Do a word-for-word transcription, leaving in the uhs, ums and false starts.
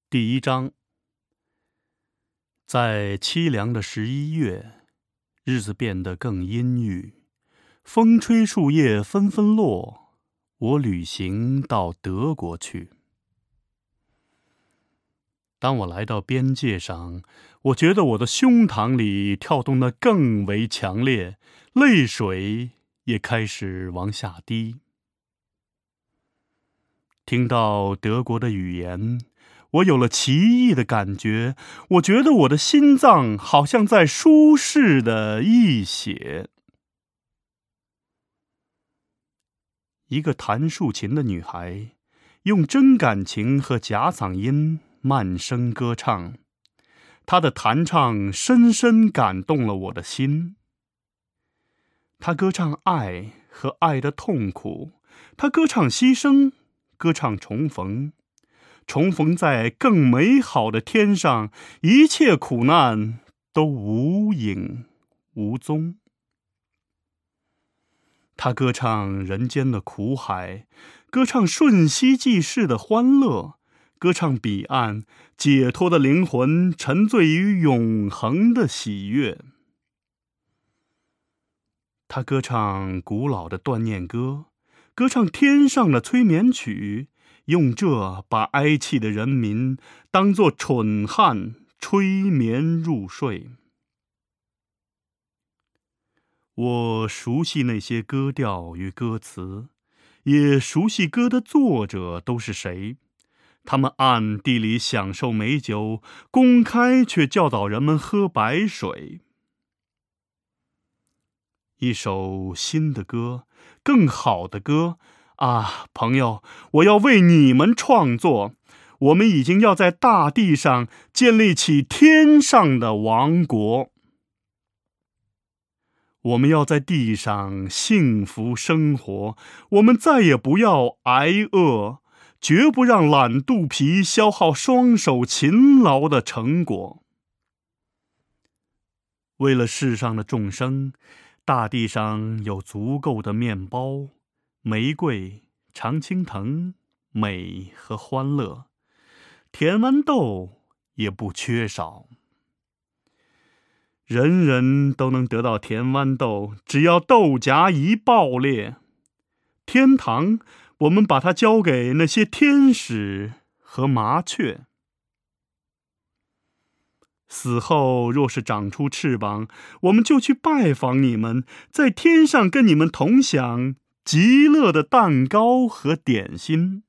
第一章，在凄凉的十一月，日子变得更阴郁，风吹树叶纷纷落。我旅行到德国去。当我来到边界上，我觉得我的胸膛里跳动得更为强烈，泪水也开始往下滴。听到德国的语言，我有了奇异的感觉，我觉得我的心脏好像在舒适地溢血。一个弹竖琴的女孩，用真感情和假嗓音慢声歌唱，她的弹唱深深感动了我的心。她歌唱爱和爱的痛苦，她歌唱牺牲，歌唱重逢。重逢在更美好的天上，一切苦难都无影无踪。他歌唱人间的苦海，歌唱瞬息即逝的欢乐，歌唱彼岸解脱的灵魂沉醉于永恒的喜悦。他歌唱古老的断念歌，歌唱天上的催眠曲，用这把哀泣的人民当作蠢汉催眠入睡。我熟悉那些歌调与歌词，也熟悉歌的作者都是谁。他们暗地里享受美酒，公开却教导人们喝白水。一首新的歌，更好的歌啊，朋友，我要为你们创作。我们已经要在大地上建立起天上的王国。我们要在地上幸福生活，我们再也不要挨饿，绝不让懒肚皮消耗双手勤劳的成果。为了世上的众生，大地上有足够的面包、玫瑰、常青藤、美和欢乐，甜豌豆也不缺少。人人都能得到甜豌豆，只要豆荚一爆裂。天堂，我们把它交给那些天使和麻雀。死后若是长出翅膀，我们就去拜访你们，在天上跟你们同享极乐的蛋糕和点心。